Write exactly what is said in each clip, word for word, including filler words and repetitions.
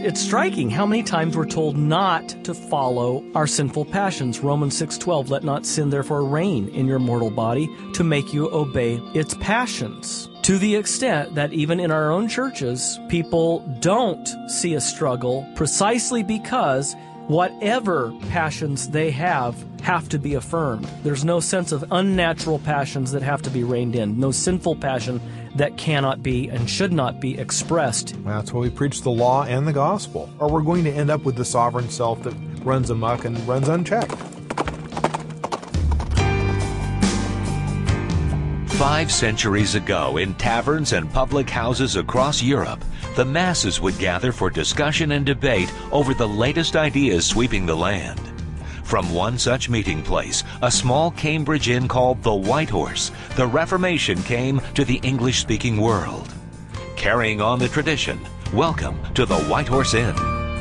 it's striking how many times we're told not to follow our sinful passions. Romans six twelve, let not sin therefore reign in your mortal body to make you obey its passions. To the extent that even in our own churches, people don't see a struggle precisely because whatever passions they have have to be affirmed. There's no sense of unnatural passions that have to be reined in, no sinful passion that cannot be and should not be expressed. That's why we preach the law and the gospel, or we're going to end up with the sovereign self that runs amok and runs unchecked. Five centuries ago, in taverns and public houses across Europe, the masses would gather for discussion and debate over the latest ideas sweeping the land. From one such meeting place, a small Cambridge inn called the White Horse, the Reformation came to the English-speaking world. Carrying on the tradition, welcome to the White Horse Inn.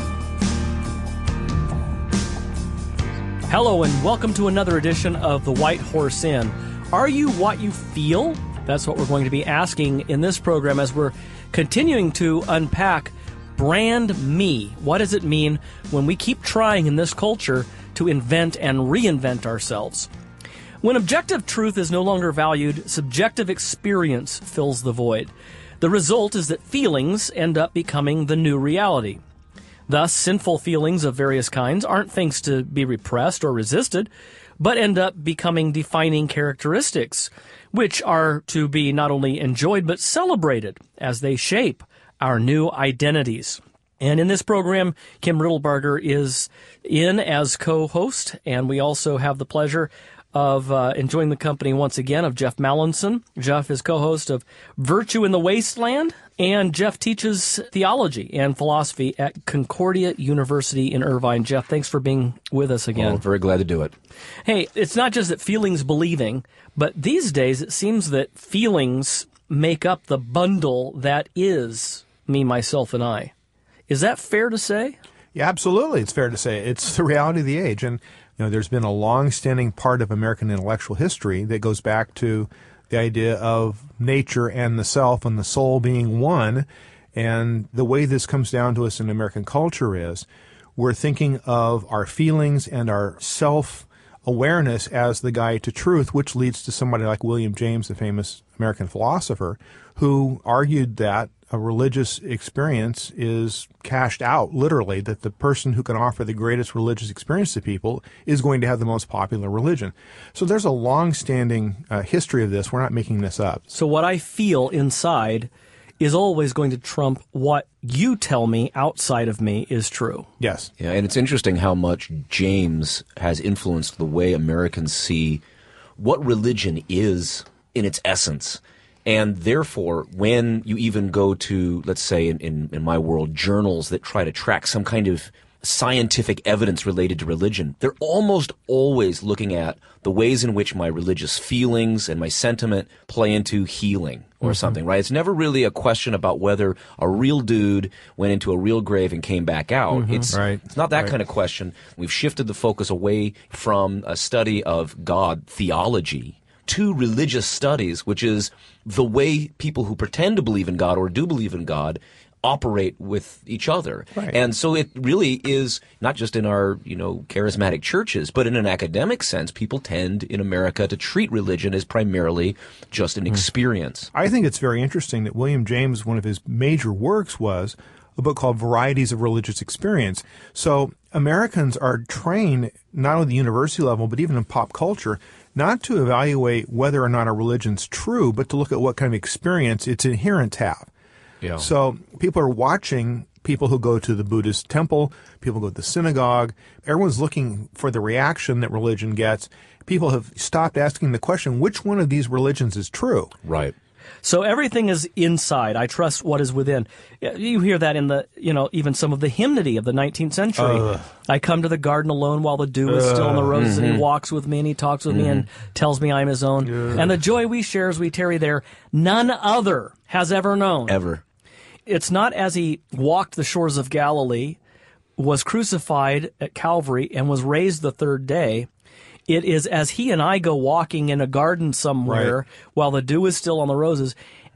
Hello and welcome to another edition of the White Horse Inn. Are you what you feel? That's what we're going to be asking in this program as we're continuing to unpack brand me. What does it mean when we keep trying in this culture to invent and reinvent ourselves? When objective truth is no longer valued, subjective experience fills the void. The result is that feelings end up becoming the new reality. Thus, sinful feelings of various kinds aren't things to be repressed or resisted, but end up becoming defining characteristics, which are to be not only enjoyed but celebrated as they shape our new identities. And in this program, Kim Riddlebarger is in as co-host, and we also have the pleasure of uh, enjoying the company once again of Jeff Mallinson. Jeff is co-host of Virtue in the Wasteland, and Jeff teaches theology and philosophy at Concordia University in Irvine. Jeff, thanks for being with us again. Oh, very glad to do it. Hey, it's not just that feelings believing, but these days it seems that feelings make up the bundle that is me, myself, and I. Is that fair to say? Yeah, absolutely. It's fair to say. It's the reality of the age. And you know, there's been a long-standing part of American intellectual history that goes back to the idea of nature and the self and the soul being one. And the way this comes down to us in American culture is we're thinking of our feelings and our self-awareness as the guide to truth, which leads to somebody like William James, the famous American philosopher, who argued that a religious experience is cashed out, literally, that the person who can offer the greatest religious experience to people is going to have the most popular religion. So there's a long-standing uh, history of this. We're not making this up. So what I feel inside is always going to trump what you tell me outside of me is true. Yes. Yeah, and it's interesting how much James has influenced the way Americans see what religion is in its essence. And therefore, when you even go to, let's say, in, in, in my world, journals that try to track some kind of scientific evidence related to religion, they're almost always looking at the ways in which my religious feelings and my sentiment play into healing or mm-hmm. something, right? It's never really a question about whether a real dude went into a real grave and came back out. Mm-hmm. It's, right. it's not that right. kind of question. We've shifted the focus away from a study of God theology to religious studies, which is the way people who pretend to believe in God or do believe in God operate with each other. Right. And so it really is not just in our, you know, charismatic churches, but in an academic sense, people tend in America to treat religion as primarily just an experience. I think it's very interesting that William James, one of his major works was a book called Varieties of Religious Experience. So Americans are trained, not only at the university level, but even in pop culture, not to evaluate whether or not a religion's true, but to look at what kind of experience its adherents have. Yeah. So people are watching people who go to the Buddhist temple, people who go to the synagogue. Everyone's looking for the reaction that religion gets. People have stopped asking the question, which one of these religions is true? Right. So everything is inside. I trust what is within. You hear that in the, you know, even some of the hymnody of the nineteenth century. Uh, I come to the garden alone while the dew is uh, still on the roses, mm-hmm. and he walks with me and he talks with mm-hmm. me and tells me I'm his own. Uh, and the joy we share as we tarry there, none other has ever known. Ever. It's not as he walked the shores of Galilee, was crucified at Calvary, and was raised the third day. It is as he and I go walking in a garden somewhere right. while the dew is still on the roses,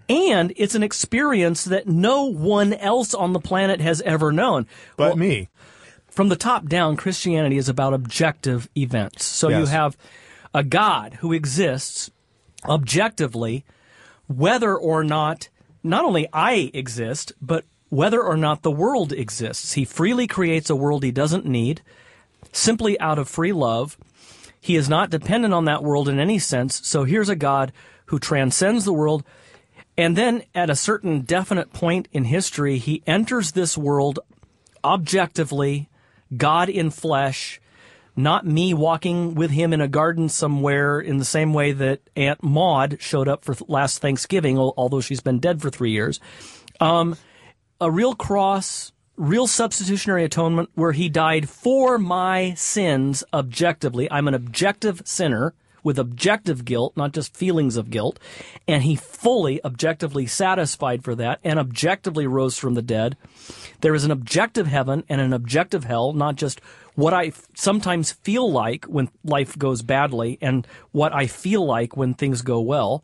And it's an experience that no one else on the planet has ever known. But Well, me. From the top down, Christianity is about objective events. So you Yes. have a God who exists objectively, whether or not, not only I exist, but whether or not the world exists. He freely creates a world he doesn't need, simply out of free love. He is not dependent on that world in any sense. So here's a God who transcends the world. And then at a certain definite point in history, he enters this world objectively, God in flesh, not me walking with him in a garden somewhere in the same way that Aunt Maud showed up for th- last Thanksgiving, al- although she's been dead for three years. Um, a real cross, real substitutionary atonement where he died for my sins objectively. I'm an objective sinner with objective guilt, not just feelings of guilt. And he fully, objectively satisfied for that and objectively rose from the dead. There is an objective heaven and an objective hell, not just what I f- sometimes feel like when life goes badly and what I feel like when things go well.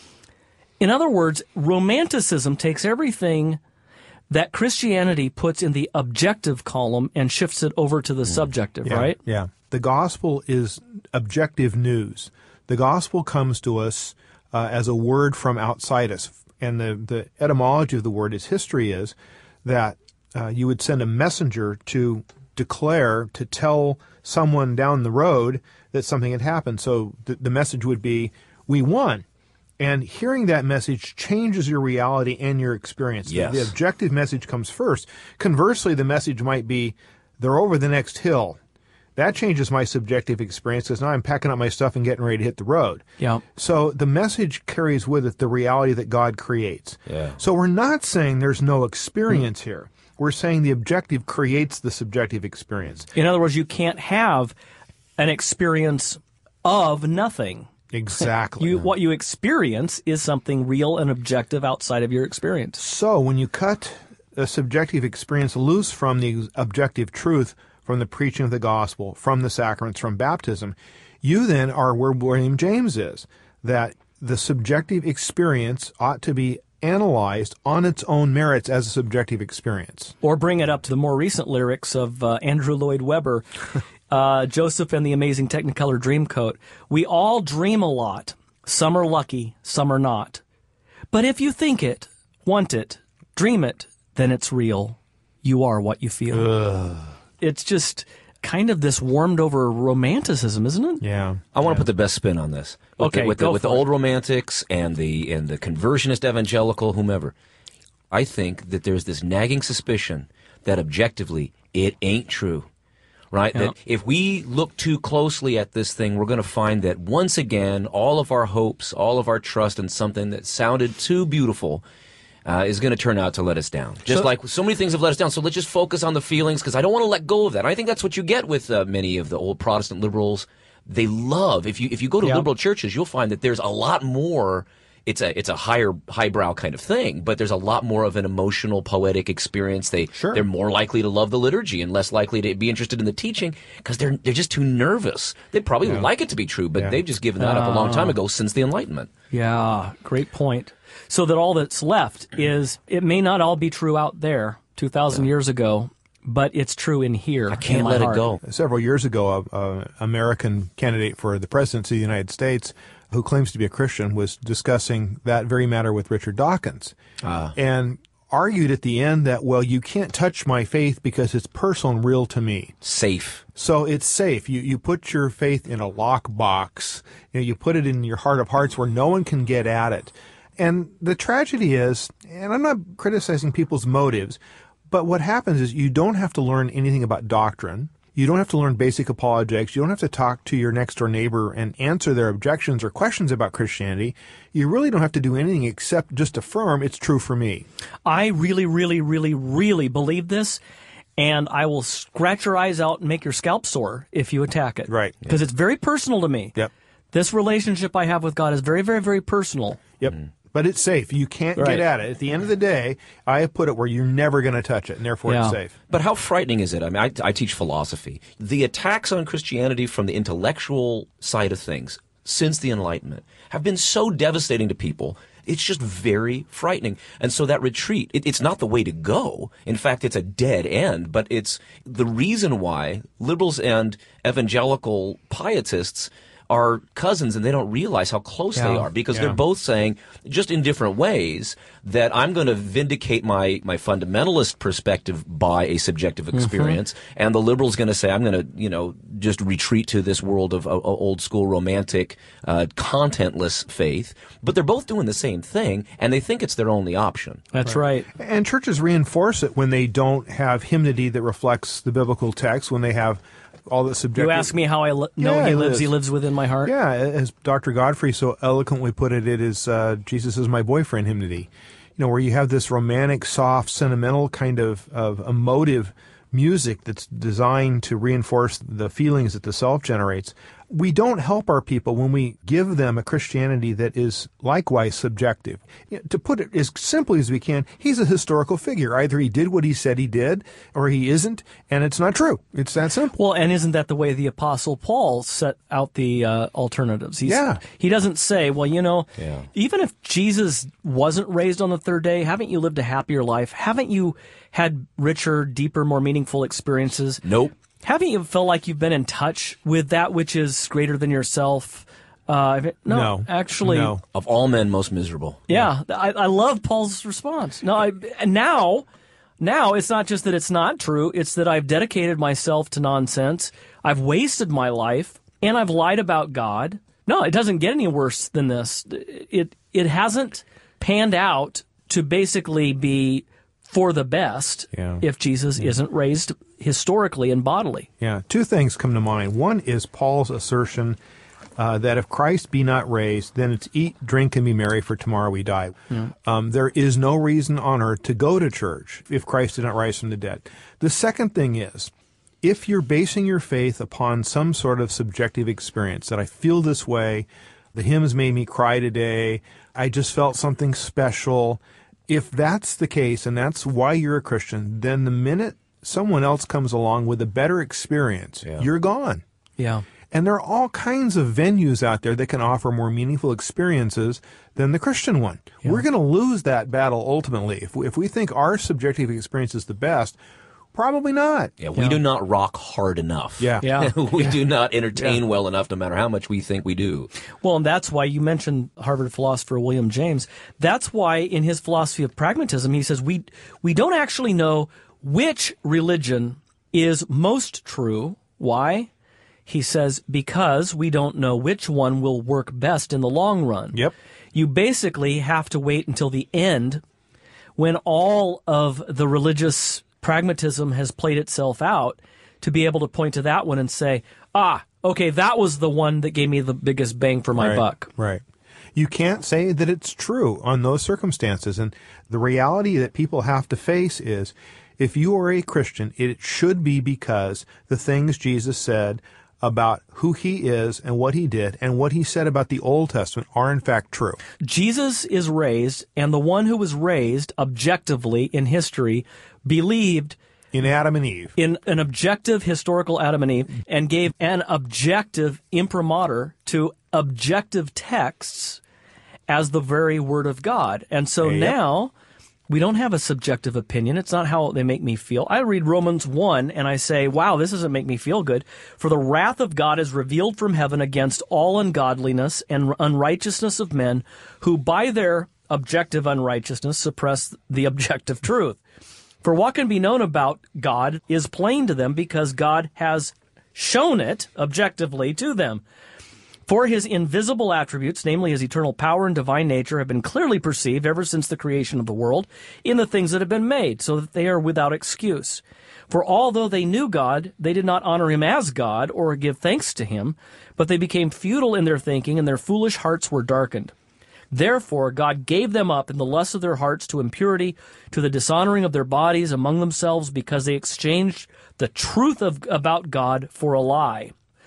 In other words, romanticism takes everything that Christianity puts in the objective column and shifts it over to the subjective, Yeah, right? Yeah. The gospel is objective news. The gospel comes to us uh, as a word from outside us. And the, the etymology of the word is history is that uh, you would send a messenger to declare, to tell someone down the road that something had happened. So the, the message would be, we won. And hearing that message changes your reality and your experience. The- Yes. The objective message comes first. Conversely, the message might be, they're over the next hill. That changes my subjective experience because now I'm packing up my stuff and getting ready to hit the road. Yeah. So the message carries with it the reality that God creates. Yeah. So we're not saying there's no experience here. We're saying the objective creates the subjective experience. In other words, you can't have an experience of nothing. Exactly. You, what you experience is something real and objective outside of your experience. So when you cut a subjective experience loose from the objective truth, from the preaching of the gospel, from the sacraments, from baptism, you then are where William James is, that the subjective experience ought to be analyzed on its own merits as a subjective experience. Or bring it up to the more recent lyrics of uh, Andrew Lloyd Webber, uh, Joseph and the Amazing Technicolor Dreamcoat. We all dream a lot. Some are lucky, some are not. But if you think it, want it, dream it, then it's real. You are what you feel. Ugh. It's just kind of this warmed over romanticism, isn't it? Yeah. I want to put the best spin on this. With Okay, the, with go the, with the for it. old romantics and the and the conversionist evangelical, whomever. I think that there's this nagging suspicion that objectively it ain't true. Right? Yeah. That if we look too closely at this thing, we're going to find that once again, all of our hopes, all of our trust in something that sounded too beautiful uh, is going to turn out to let us down. Just So- like so many things have let us down. So let's just focus on the feelings because I don't want to let go of that. And I think that's what you get with uh, many of the old Protestant liberals. They love, if you if you go to Yeah. liberal churches, you'll find that there's a lot more. It's a it's a higher highbrow kind of thing, but there's a lot more of an emotional, poetic experience. They Sure. they're more likely to love the liturgy and less likely to be interested in the teaching because they're they're just too nervous. They probably Yeah. like it to be true, but Yeah. they've just given that up a long Ah. time ago since the Enlightenment. Yeah, great point. So that all that's left is, it may not all be true out there two thousand years ago, but it's true in here. I can't in my let heart. it go. Several years ago, a, a American candidate for the presidency of the United States, who claims to be a Christian, was discussing that very matter with Richard Dawkins, Ah. and argued at the end that, well, you can't touch my faith because it's personal and real to me. Safe. So it's safe. You you put your faith in a lockbox. You know, you put it in your heart of hearts where no one can get at it. And the tragedy is, and I'm not criticizing people's motives, but what happens is you don't have to learn anything about doctrine. You don't have to learn basic apologetics. You don't have to talk to your next door neighbor and answer their objections or questions about Christianity. You really don't have to do anything except just affirm it's true for me. I really, really, really, really believe this, and I will scratch your eyes out and make your scalp sore if you attack it. Right. Because it's very personal to me. Yep. This relationship I have with God is very, very, very personal. Yep. But it's safe. You can't Right. get at it. At the end of the day, I have put it where you're never going to touch it, and therefore Yeah. it's safe. But how frightening is it? I mean, I, I teach philosophy. The attacks on Christianity from the intellectual side of things since the Enlightenment have been so devastating to people. It's just very frightening. And so that retreat, it, it's not the way to go. In fact, it's a dead end, but it's the reason why liberals and evangelical pietists are cousins, and they don't realize how close Yeah, they are, because yeah. they're both saying, just in different ways, that I'm going to vindicate my, my fundamentalist perspective by a subjective experience, mm-hmm. and the liberal's going to say, I'm going to, you know, just retreat to this world of uh, old school romantic, uh, contentless faith. But they're both doing the same thing, and they think it's their only option. That's right. right. And churches reinforce it when they don't have hymnody that reflects the biblical text, when they have all the subjective. You ask me how I li- know Yeah, he it lives. is. He lives within my heart. Yeah, as Doctor Godfrey so eloquently put it, it is uh, Jesus is my boyfriend hymnody. You know, where you have this romantic, soft, sentimental kind of, of emotive music that's designed to reinforce the feelings that the self generates. We don't help our people when we give them a Christianity that is likewise subjective. You know, to put it as simply as we can, he's a historical figure. Either he did what he said he did, or he isn't, and it's not true. It's that simple. Well, and isn't that the way the Apostle Paul set out the uh, alternatives? He's, Yeah. He doesn't say, well, you know, Yeah. even if Jesus wasn't raised on the third day, haven't you lived a happier life? Haven't you had richer, deeper, more meaningful experiences? Nope. Haven't you felt like you've been in touch with that which is greater than yourself? Uh, no, No. actually, No. Of all men, most miserable. yeah, I, I love Paul's response. No, I, and now, now it's not just that it's not true; it's that I've dedicated myself to nonsense. I've wasted my life, and I've lied about God. No, it doesn't get any worse than this. It it hasn't panned out to basically be for the best Yeah. if Jesus yeah. isn't raised historically and bodily. Yeah, two things come to mind. One is Paul's assertion uh, that if Christ be not raised, then it's eat, drink, and be merry, for tomorrow we die. Yeah. Um, there is no reason on earth to go to church if Christ did not rise from the dead. The second thing is, if you're basing your faith upon some sort of subjective experience, that I feel this way, the hymns made me cry today, I just felt something special. If that's the case, and that's why you're a Christian, then the minute someone else comes along with a better experience, Yeah. you're gone. Yeah. And there are all kinds of venues out there that can offer more meaningful experiences than the Christian one. Yeah. We're going to lose that battle ultimately. If we, if we think our subjective experience is the best, probably not. Yeah, we Yeah. do not rock hard enough. Yeah. Yeah. we do not entertain Yeah. well enough, no matter how much we think we do. Well, and that's why you mentioned Harvard philosopher William James. That's why in his philosophy of pragmatism, he says we we don't actually know which religion is most true. Why? He says because we don't know which one will work best in the long run. Yep. You basically have to wait until the end when all of the religious pragmatism has played itself out to be able to point to that one and say, ah, okay, that was the one that gave me the biggest bang for my Right, buck. Right. You can't say that it's true on those circumstances. And the reality that people have to face is, if you are a Christian, it should be because the things Jesus said about who he is and what he did and what he said about the Old Testament are in fact true. Jesus is raised, and the one who was raised objectively in history believed In Adam and Eve. in an objective historical Adam and Eve and gave an objective imprimatur to objective texts as the very word of God. And so Yep. now we don't have a subjective opinion. It's not how they make me feel. I read Romans one and I say, wow, this doesn't make me feel good. For the wrath of God is revealed from heaven against all ungodliness and unrighteousness of men who by their objective unrighteousness suppress the objective truth. For what can be known about God is plain to them because God has shown it objectively to them. For his invisible attributes, namely his eternal power and divine nature, have been clearly perceived ever since the creation of the world in the things that have been made, so that they are without excuse. For although they knew God, they did not honor him as God or give thanks to him, but they became futile in their thinking, and their foolish hearts were darkened. Therefore, God gave them up in the lust of their hearts to impurity, to the dishonoring of their bodies among themselves, because they exchanged the truth of, about God for a lie.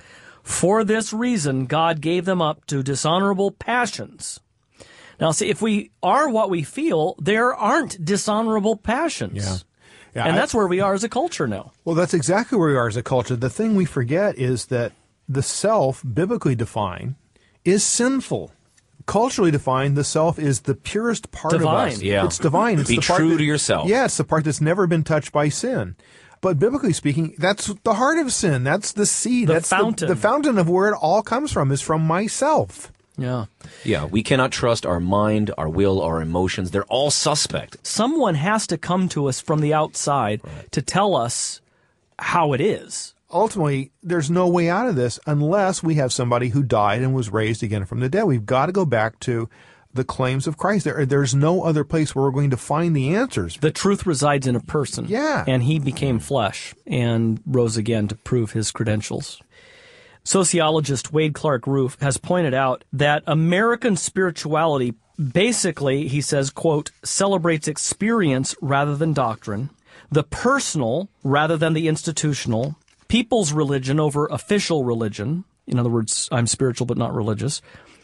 For this reason, God gave them up to dishonorable passions. Now, see, if we are what we feel, there aren't dishonorable passions. Yeah. Yeah, and I- that's where we are as a culture now. Well, that's exactly where we are as a culture. The thing we forget is that the self, biblically defined, is sinful. culturally defined, the self is the purest part Divine. of us. Yeah. It's divine. It's Be the part true that- to yourself. Yeah, it's the part that's never been touched by sin. But biblically speaking, that's the heart of sin. That's the seed. The that's fountain. The, the fountain of where it all comes from is from myself. Yeah. Yeah, we cannot trust our mind, our will, our emotions. They're all suspect. Someone has to come to us from the outside to tell us how it is. Ultimately, there's no way out of this unless we have somebody who died and was raised again from the dead. We've got to go back to the claims of Christ. There, there's no other place where we're going to find the answers. The truth resides in a person. Yeah. And he became flesh and rose again to prove his credentials. Sociologist Wade Clark Roof has pointed out that American spirituality basically, he says, quote, celebrates experience rather than doctrine, the personal rather than the institutional, people's religion over official religion. In other words, I'm spiritual but not religious.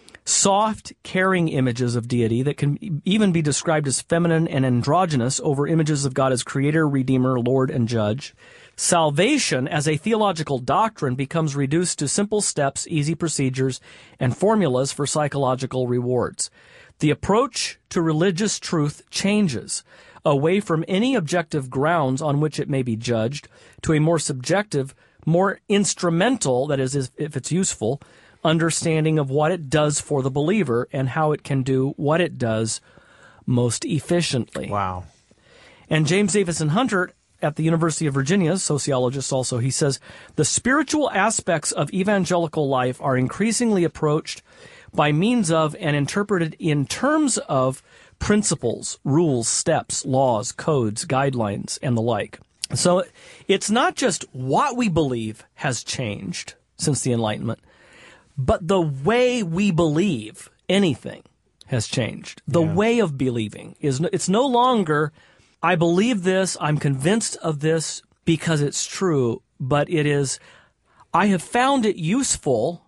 Soft, caring images of deity that can even be described as feminine and androgynous over images of God as creator, redeemer, Lord, and judge. Salvation as a theological doctrine becomes reduced to simple steps, easy procedures, and formulas for psychological rewards. The approach to religious truth changes away from any objective grounds on which it may be judged to a more subjective, more instrumental, that is, if it's useful, understanding of what it does for the believer and how it can do what it does most efficiently. Wow. And James Davison Hunter at the University of Virginia, sociologist also, he says, the spiritual aspects of evangelical life are increasingly approached by means of and interpreted in terms of principles, rules, steps, laws, codes, guidelines, and the like. So it's not just what we believe has changed since the Enlightenment, but the way we believe anything has changed. The Yeah. way of believing is no, it's no longer, I believe this, I'm convinced of this because it's true, but it is, I have found it useful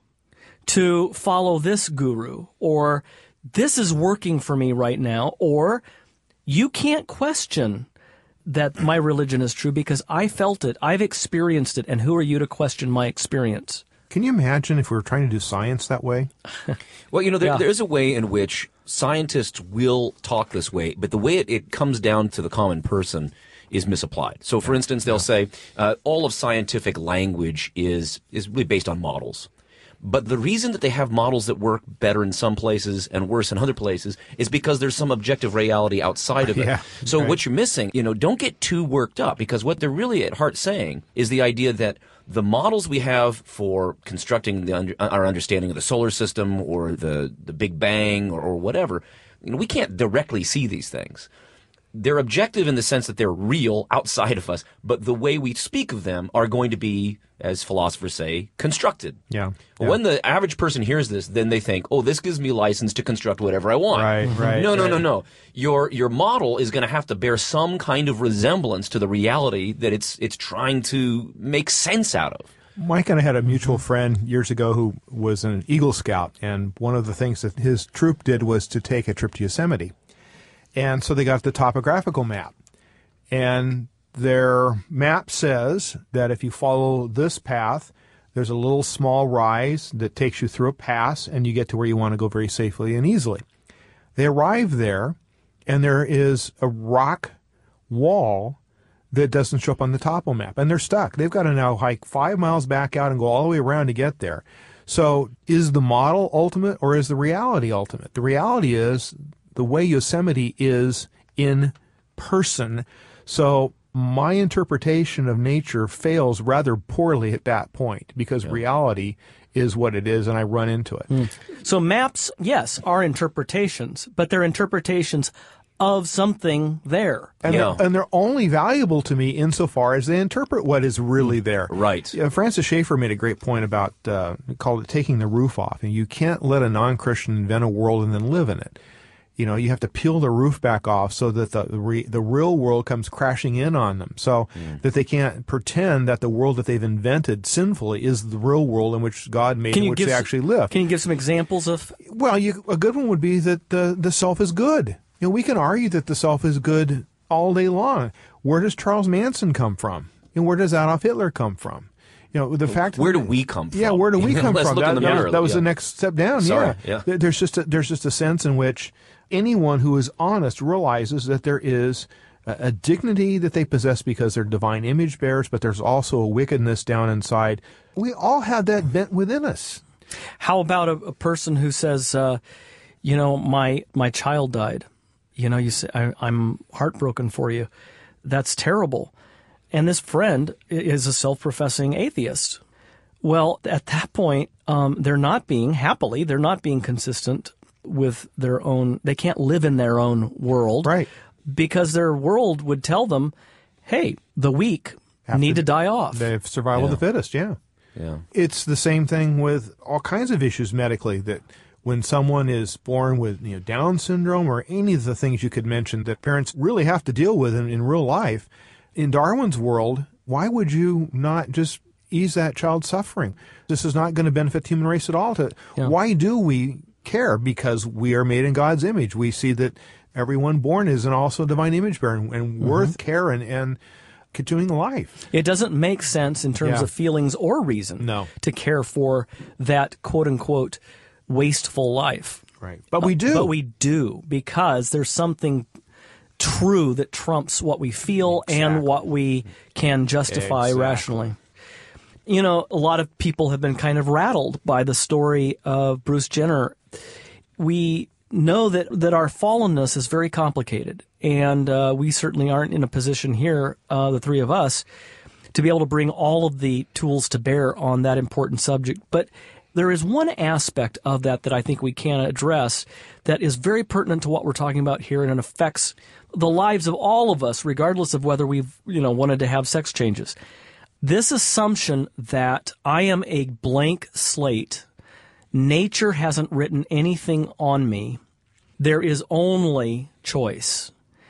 to follow this guru, or this is working for me right now, or you can't question that my religion is true because I felt it, I've experienced it, and who are you to question my experience? Can you imagine if we were trying to do science that way? Well, you know, there, Yeah. there's a way in which scientists will talk this way, but the way it, it comes down to the common person is misapplied. So, for instance, they'll say uh, all of scientific language is is really based on models. But the reason that they have models that work better in some places and worse in other places is because there's some objective reality outside of it. Yeah, so right. what you're missing, you know, don't get too worked up, because what they're really at heart saying is the idea that the models we have for constructing the under, our understanding of the solar system or the, the Big Bang or, or whatever, you know, we can't directly see these things. They're objective in the sense that they're real outside of us, but the way we speak of them are going to be, as philosophers say, constructed. Yeah. Well, yeah. when the average person hears this, then they think, oh, this gives me license to construct whatever I want. Right, right, No, no, right. no, no. Your your model is going to have to bear some kind of resemblance to the reality that it's it's trying to make sense out of. Mike and I had a mutual friend years ago who was an Eagle Scout, and one of the things that his troop did was to take a trip to Yosemite. And so they got the topographical map. And their map says that if you follow this path, there's a little small rise that takes you through a pass, and you get to where you want to go very safely and easily. They arrive there, and there is a rock wall that doesn't show up on the topo map, and they're stuck. They've got to now hike five miles back out and go all the way around to get there. So is the model ultimate, or is the reality ultimate? The reality is the way Yosemite is in person. So my interpretation of nature fails rather poorly at that point, because reality is what it is, and I run into it. So maps, yes, are interpretations, but they're interpretations of something there. And, Yeah. they're, and they're only valuable to me insofar as they interpret what is really there. Right. Yeah, Francis Schaeffer made a great point about, uh, called it taking the roof off. And you can't let a non-Christian invent a world and then live in it. You know, you have to peel the roof back off so that the re, the real world comes crashing in on them, so mm. that they can't pretend that the world that they've invented sinfully is the real world in which God made, in which they actually live. Can you give some examples of? Well, you, a good one would be that the, the self is good. You know, we can argue that the self is good all day long. Where does Charles Manson come from? And where does Adolf Hitler come from? You know, the fact Where do we come from? Yeah, where do we come Let's from? look in That, the that mirror. was, that was Yeah. the next step down. Sorry, yeah. yeah. There- There's just a, there's just a sense in which anyone who is honest realizes that there is a, a dignity that they possess because they're divine image bearers, but there's also a wickedness down inside. We all have that bent within us. How about a, a person who says, uh, you know, my my child died. You know, you say, I, I'm heartbroken for you. That's terrible. And this friend is a self-professing atheist. Well, at that point, um, they're not being, happily, they're not being consistent with their own, they can't live in their own world. Right. Because their world would tell them, hey, the weak Have need to- to die off. The survival Yeah. of the fittest, yeah. Yeah. It's the same thing with all kinds of issues medically, that when someone is born with you know, Down syndrome or any of the things you could mention that parents really have to deal with in, in real life, in Darwin's world, why would you not just ease that child's suffering? This is not going to benefit the human race at all. To, Yeah. Why do we care? Because we are made in God's image. We see that everyone born is and also divine image bearer and, and Mm-hmm. worth care and, and continuing life. It doesn't make sense in terms Yeah. of feelings or reason No. to care for that quote-unquote wasteful life. Right. But we do. But we do, because there's something true that trumps what we feel and Exactly. what we can justify Exactly. rationally. You know, a lot of people have been kind of rattled by the story of Bruce Jenner. We know that, that our fallenness is very complicated, and uh, we certainly aren't in a position here, uh, the three of us, to be able to bring all of the tools to bear on that important subject. But there is one aspect of that that I think we can address that is very pertinent to what we're talking about here, and it affects the lives of all of us, regardless of whether we've, you know, wanted to have sex changes. This assumption that I am a blank slate, nature hasn't written anything on me, there is only choice.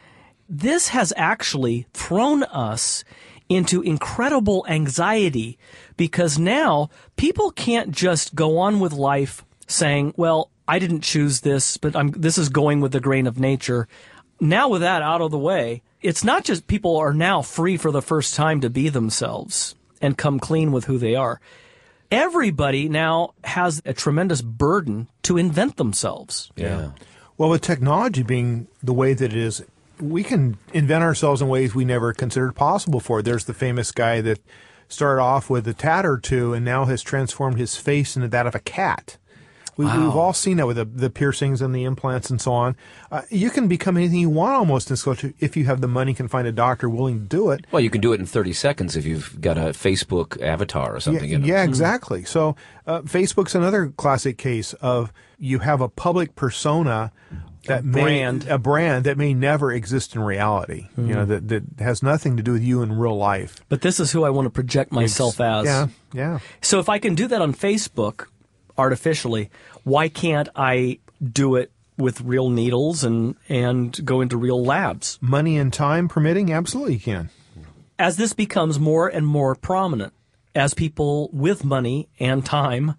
This has actually thrown us into incredible anxiety, because now people can't just go on with life saying, well, I didn't choose this, but I'm, this is going with the grain of nature. Now with that out of the way, it's not just people are now free for the first time to be themselves and come clean with who they are. Everybody now has a tremendous burden to invent themselves. Yeah. Well, with technology being the way that it is, we can invent ourselves in ways we never considered possible before. There's the famous guy that started off with a tat or two and now has transformed his face into that of a cat. We, Wow. We've all seen that with the, the piercings and the implants and so on. Uh, you can become anything you want almost in sculpture if you have the money, can find a doctor willing to do it. Well, you can do it in thirty seconds if you've got a Facebook avatar or something. Yeah, you know. yeah, exactly. So uh, Facebook's another classic case of you have a public persona that may, brand. a brand that may never exist in reality. Mm-hmm. You know, that that has nothing to do with you in real life. But this is who I want to project myself as. Yeah, yeah. So if I can do that on Facebook artificially, why can't I do it with real needles and, and go into real labs? Money and time permitting, absolutely you can. As this becomes more and more prominent, as people with money and time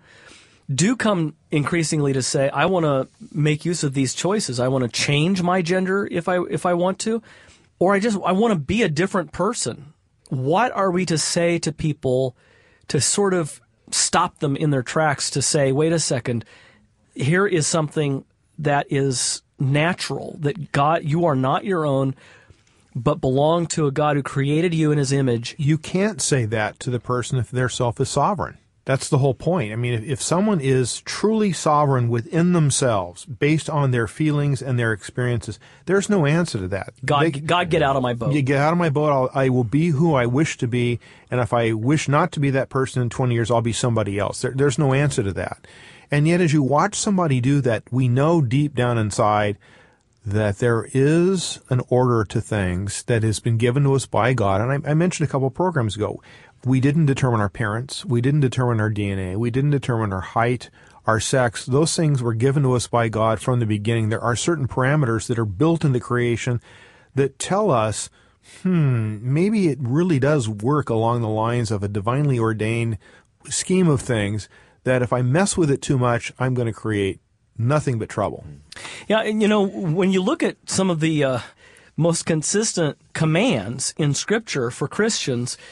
do come increasingly to say, I want to make use of these choices. I want to change my gender if I if I want to, or I just I want to be a different person. What are we to say to people to sort of stop them in their tracks, to say, wait a second, here is something that is natural, that God, you are not your own, but belong to a God who created you in his image. You can't say that to the person if their self is sovereign. That's the whole point. I mean, if, if someone is truly sovereign within themselves, based on their feelings and their experiences, there's no answer to that. God, They- God, get out of my boat. You get out of my boat, I'll, I will be who I wish to be, and if I wish not to be that person in twenty years, I'll be somebody else. There, there's no answer to that. And yet, as you watch somebody do that, we know deep down inside that there is an order to things that has been given to us by God. And I, I mentioned a couple of programs ago, we didn't determine our parents, we didn't determine our D N A, we didn't determine our height, our sex. Those things were given to us by God from the beginning. There are certain parameters that are built into creation that tell us, hmm, maybe it really does work along the lines of a divinely ordained scheme of things, that if I mess with it too much, I'm going to create nothing but trouble. Yeah, and you know, when you look at some of the uh, most consistent commands in Scripture for Christians,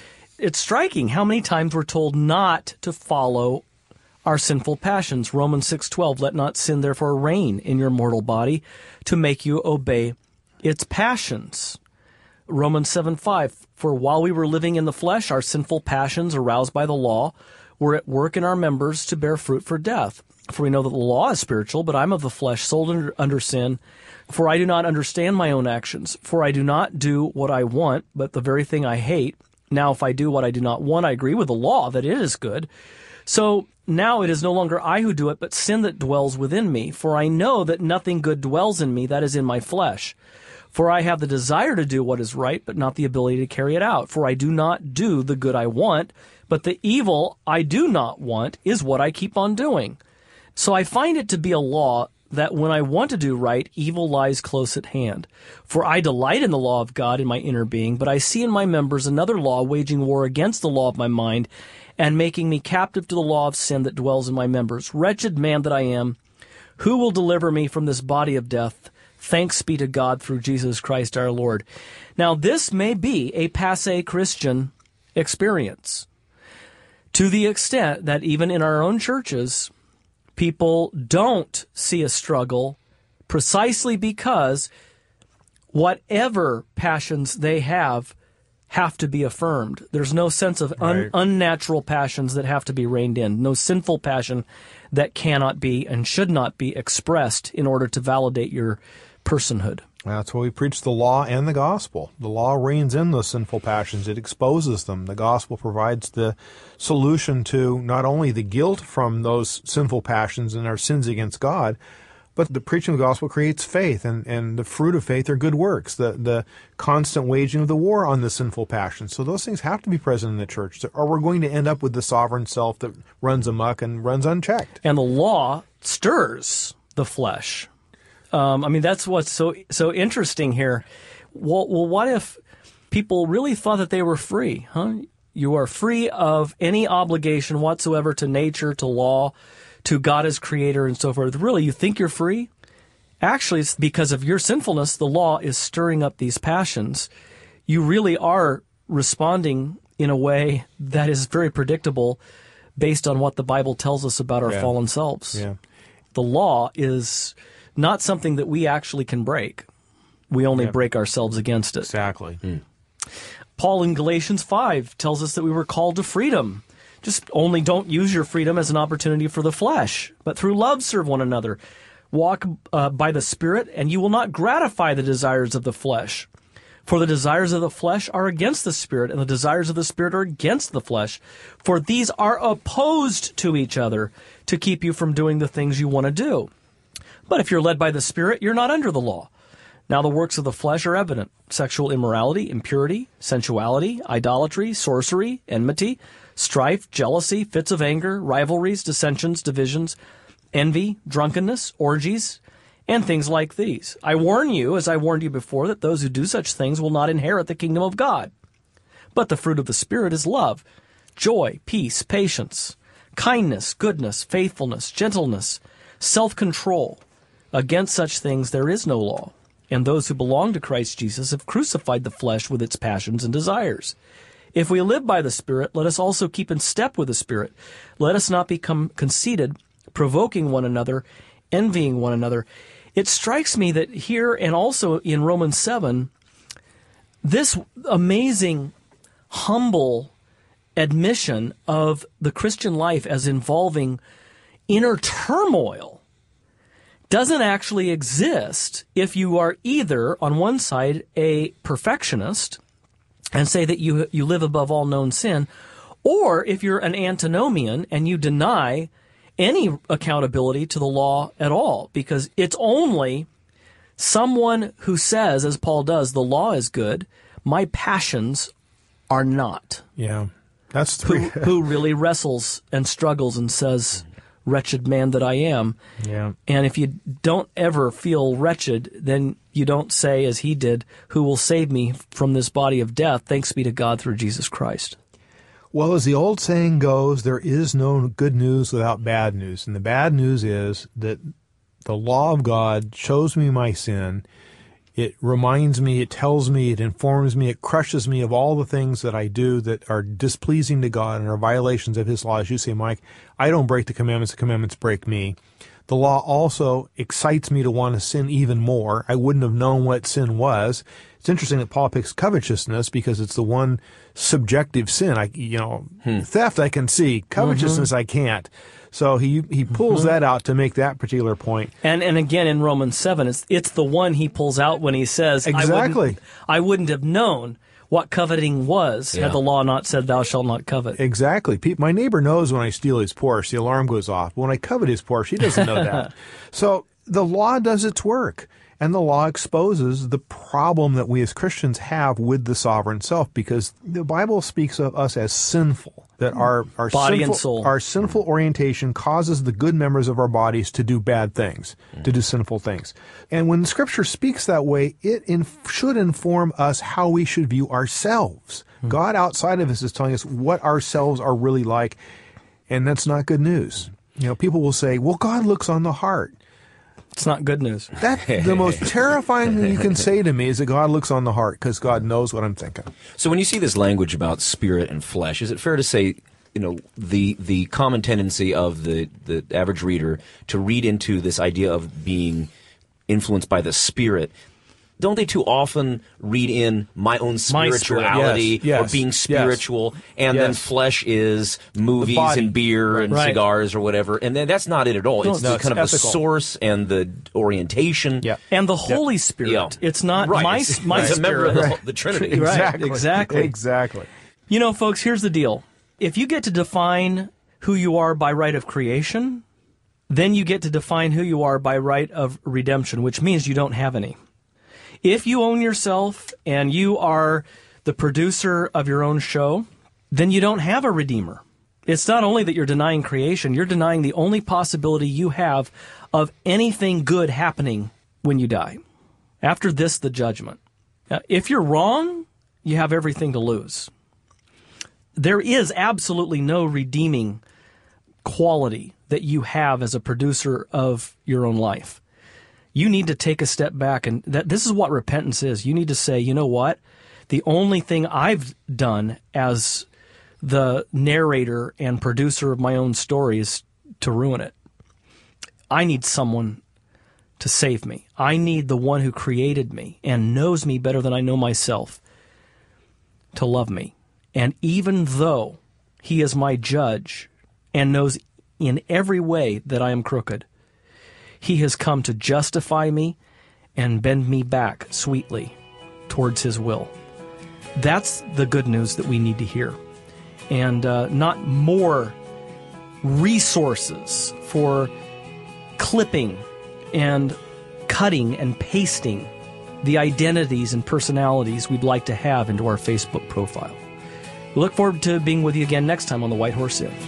it's striking how many times we're told not to follow our sinful passions. Romans six twelve, let not sin therefore reign in your mortal body to make you obey its passions. Romans seven five, for while we were living in the flesh, our sinful passions aroused by the law were at work in our members to bear fruit for death. For we know that the law is spiritual, but I'm of the flesh, sold under, under sin. For I do not understand my own actions. For I do not do what I want, but the very thing I hate. Now if I do what I do not want, I agree with the law that it is good. So now it is no longer I who do it, but sin that dwells within me. For I know that nothing good dwells in me, that is in my flesh. For I have the desire to do what is right, but not the ability to carry it out. For I do not do the good I want, but the evil I do not want is what I keep on doing. So I find it to be a law that when I want to do right, evil lies close at hand. For I delight in the law of God in my inner being, but I see in my members another law waging war against the law of my mind and making me captive to the law of sin that dwells in my members. Wretched man that I am, who will deliver me from this body of death? Thanks be to God through Jesus Christ our Lord. Now, this may be a passé Christian experience to the extent that even in our own churches, people don't see a struggle precisely because whatever passions they have have to be affirmed. There's no sense of un- Right. unnatural passions that have to be reined in, no sinful passion that cannot be and should not be expressed in order to validate your personhood. That's why we preach the law and the gospel. The law reins in those sinful passions. It exposes them. The gospel provides the solution to not only the guilt from those sinful passions and our sins against God, but the preaching of the gospel creates faith, and, and the fruit of faith are good works, the, the constant waging of the war on the sinful passions. So those things have to be present in the church, or we're going to end up with the sovereign self that runs amok and runs unchecked. And the law stirs the flesh. Um, I mean, that's what's so so interesting here. Well, well, what if people really thought that they were free? Huh? You are free of any obligation whatsoever to nature, to law, to God as creator, and so forth. Really, you think you're free? Actually, it's because of your sinfulness, the law is stirring up these passions. You really are responding in a way that is very predictable based on what the Bible tells us about our Yeah. fallen selves. Yeah. The law is not something that we actually can break. We only Yep. break ourselves against it. Exactly. Paul in Galatians five tells us that we were called to freedom. Just only don't use your freedom as an opportunity for the flesh, but through love serve one another. Walk uh, by the Spirit, and you will not gratify the desires of the flesh. For the desires of the flesh are against the Spirit, and the desires of the Spirit are against the flesh. For these are opposed to each other to keep you from doing the things you want to do. But if you're led by the Spirit, you're not under the law. Now the works of the flesh are evident: sexual immorality, impurity, sensuality, idolatry, sorcery, enmity, strife, jealousy, fits of anger, rivalries, dissensions, divisions, envy, drunkenness, orgies, and things like these. I warn you, as I warned you before, that those who do such things will not inherit the kingdom of God. But the fruit of the Spirit is love, joy, peace, patience, kindness, goodness, faithfulness, gentleness, self-control. Against such things there is no law. And those who belong to Christ Jesus have crucified the flesh with its passions and desires. If we live by the Spirit, let us also keep in step with the Spirit. Let us not become conceited, provoking one another, envying one another. It strikes me that here and also in Romans seven, this amazing, humble admission of the Christian life as involving inner turmoil doesn't actually exist if you are either, on one side, a perfectionist and say that you you live above all known sin, or if you're an antinomian and you deny any accountability to the law at all, because it's only someone who says, as Paul does, the law is good, my passions are not, Yeah. That's the who, who really wrestles and struggles and says, wretched man that I am. Yeah. And if you don't ever feel wretched, then you don't say, as he did, who will save me from this body of death? Thanks be to God through Jesus Christ. Well, as the old saying goes, there is no good news without bad news. And the bad news is that the law of God shows me my sin. It reminds me, it tells me, it informs me, it crushes me of all the things that I do that are displeasing to God and are violations of His law. As you say, Mike, I don't break the commandments, the commandments break me. The law also excites me to want to sin even more. I wouldn't have known what sin was. It's interesting that Paul picks covetousness because it's the one subjective sin. I, you know, hmm. theft I can see, covetousness mm-hmm. I can't. So he he pulls mm-hmm. that out to make that particular point. And and again in Romans seven, it's it's the one he pulls out when he says, exactly. I wouldn't, I wouldn't have known what coveting was yeah. had the law not said, thou shalt not covet. Exactly. My neighbor knows when I steal his Porsche, the alarm goes off. When I covet his Porsche, he doesn't know that. So the law does its work. And the law exposes the problem that we as Christians have with the sovereign self, because the Bible speaks of us as sinful, that our, our, Body sinful, and soul. our sinful orientation causes the good members of our bodies to do bad things, mm. to do sinful things. And when Scripture speaks that way, it inf- should inform us how we should view ourselves. Mm. God outside of us is telling us what ourselves are really like, and that's not good news. You know, people will say, well, God looks on the heart. It's not good news. That's the most terrifying thing you can say to me is that God looks on the heart, because God knows what I'm thinking. So when you see this language about spirit and flesh, is it fair to say, you know, the the common tendency of the, the average reader to read into this idea of being influenced by the spirit, don't they too often read in my own spirituality yes, yes, or being spiritual, yes, and yes. then flesh is movies and beer and right. cigars or whatever, and then that's not it at all. No, it's no, the, it's kind of ethical. the source and the orientation. Yeah. And the Holy Spirit. Yeah. It's not right. my, it's, my it's spirit. a member of the, Right. the Trinity. Exactly. Right, exactly. Exactly. You know, folks, here's the deal. If you get to define who you are by right of creation, then you get to define who you are by right of redemption, which means you don't have any. If you own yourself and you are the producer of your own show, then you don't have a redeemer. It's not only that you're denying creation, you're denying the only possibility you have of anything good happening when you die. After this, the judgment. Now, if you're wrong, you have everything to lose. There is absolutely no redeeming quality that you have as a producer of your own life. You need to take a step back, and that this is what repentance is. You need to say, you know what? The only thing I've done as the narrator and producer of my own story is to ruin it. I need someone to save me. I need the one who created me and knows me better than I know myself to love me. And even though he is my judge and knows in every way that I am crooked, he has come to justify me and bend me back sweetly towards his will. That's the good news that we need to hear. And uh, not more resources for clipping and cutting and pasting the identities and personalities we'd like to have into our Facebook profile. We look forward to being with you again next time on The White Horse Inn.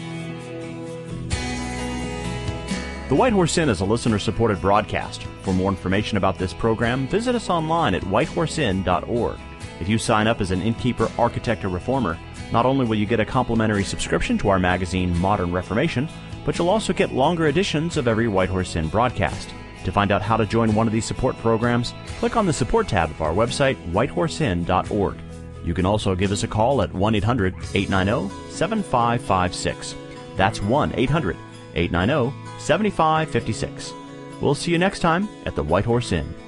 The White Horse Inn is a listener-supported broadcast. For more information about this program, visit us online at white horse inn dot org. If you sign up as an innkeeper, architect, or reformer, not only will you get a complimentary subscription to our magazine, Modern Reformation, but you'll also get longer editions of every White Horse Inn broadcast. To find out how to join one of these support programs, click on the Support tab of our website, white horse inn dot org. You can also give us a call at one eight hundred eight nine zero seven five five six. That's one eight hundred eight nine zero seven five five six. We'll see you next time at the White Horse Inn.